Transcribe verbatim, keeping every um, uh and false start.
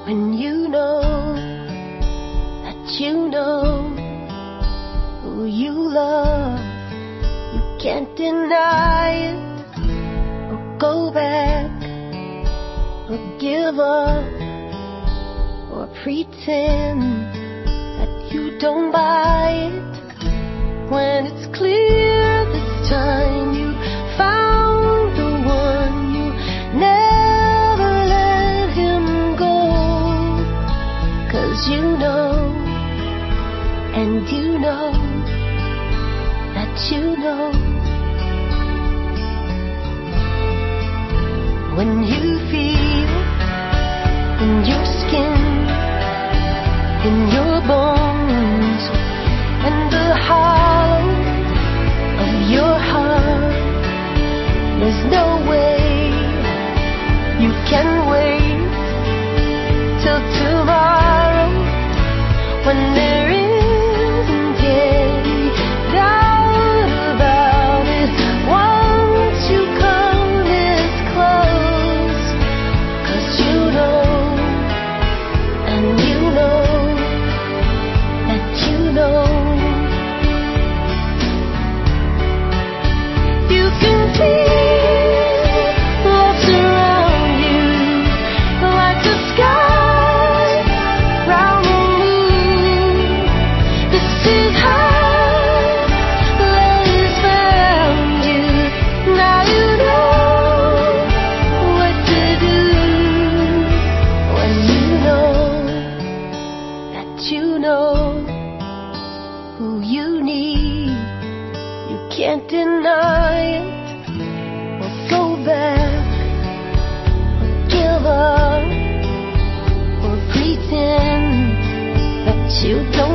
When you know that you know who you love, you can't deny it, or go back, or give up, or pretend that you don't buy it. When it's clear this time you found the one, you never let him go. 'Cause you know, and you know that you know. When you feel in your skin, in your bones, and the hollow of your heart, there's no way you can wait till tomorrow, when there isn't any doubt about it. Once you come this close, 'cause you know, and you know that you know. You can feel what's around you, like the sky round the moon. This is how love has found you. Now you know what to do. When you know that you know who you need, you can't deny it, or go back, or give up, or pretend that you don't